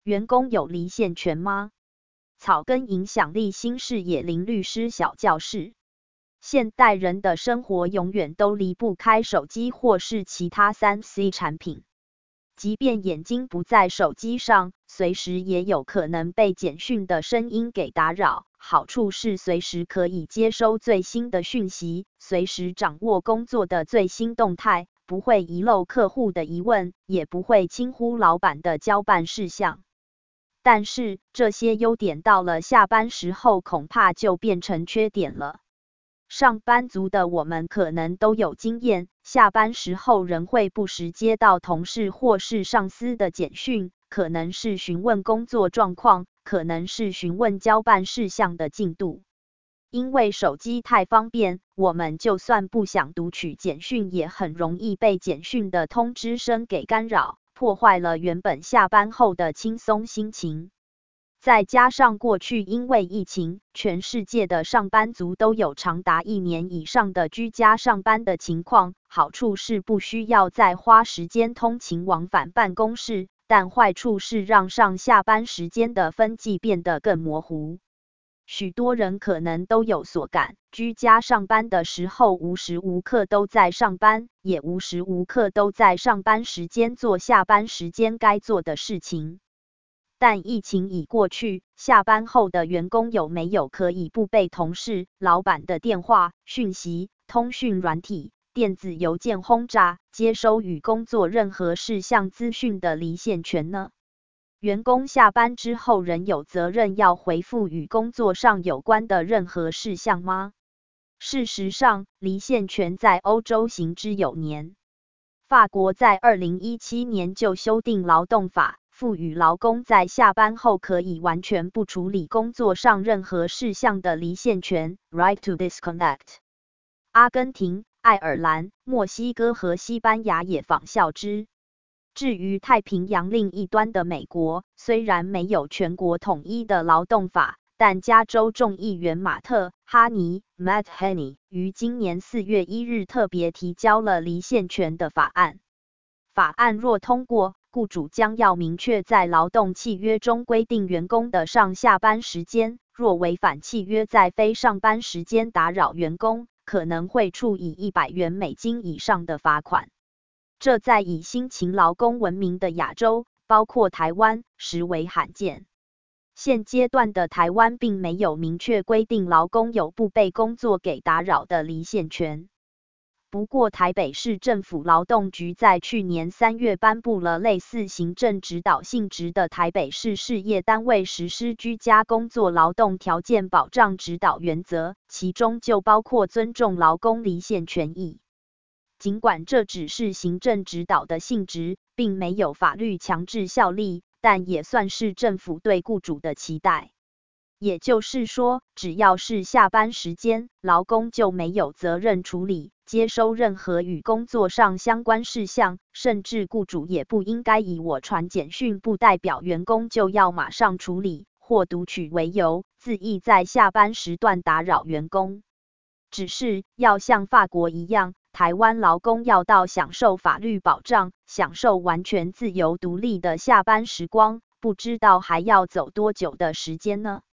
员工有离线权吗？草根影响力新视野林律师小教室。现代人的生活永远都离不开手机或是其他3C 产品。即便眼睛不在手机上，随时也有可能被简讯的声音给打扰。好处是随时可以接收最新的讯息，随时掌握工作的最新动态，不会遗漏客户的疑问，也不会轻忽老板的交办事项。但是，这些优点到了下班时候恐怕就变成缺点了。上班族的我们可能都有经验，下班时候仍会不时接到同事或是上司的简讯，可能是询问工作状况，可能是询问交办事项的进度。因为手机太方便，我们就算不想读取简讯，也很容易被简讯的通知声给干扰，破坏了原本下班后的轻松心情。再加上过去因为疫情，全世界的上班族都有长达1年以上的居家上班的情况，好处是不需要再花时间通勤往返办公室，但坏处是让上下班时间的分际变得更模糊。许多人可能都有所感，居家上班的时候无时无刻都在上班，也无时无刻都在上班时间做下班时间该做的事情。但疫情已过去，下班后的员工有没有可以不被同事、老板的电话、讯息、通讯软体、电子邮件轰炸，接收与工作任何事项资讯的离线权呢？员工下班之后仍有责任要回复与工作上有关的任何事项吗？事实上，离线权在欧洲行之有年。法国在2017年就修订劳动法，赋予劳工在下班后可以完全不处理工作上任何事项的离线权 （right to disconnect）。阿根廷、爱尔兰、墨西哥和西班牙也仿效之。至于太平洋另一端的美国，虽然没有全国统一的劳动法，但加州众议员马特·哈尼 （Matt Haney） 于今年4月1日特别提交了离线权的法案。法案若通过，雇主将要明确在劳动契约中规定员工的上下班时间，若违反契约在非上班时间打扰员工，可能会处以$100以上的罚款。这在以辛勤劳工闻名的亚洲，包括台湾，实为罕见。现阶段的台湾并没有明确规定劳工有不被工作给打扰的离线权。不过台北市政府劳动局在去年3月颁布了类似行政指导性质的台北市事业单位实施居家工作劳动条件保障指导原则，其中就包括尊重劳工离线权益。尽管这只是行政指导的性质，并没有法律强制效力，但也算是政府对雇主的期待。也就是说，只要是下班时间，劳工就没有责任处理、接收任何与工作上相关事项，甚至雇主也不应该以我传简讯不代表员工就要马上处理或读取为由，恣意在下班时段打扰员工。只是要像法国一样，台湾劳工要到享受法律保障、享受完全自由独立的下班时光，不知道还要走多久的时间呢？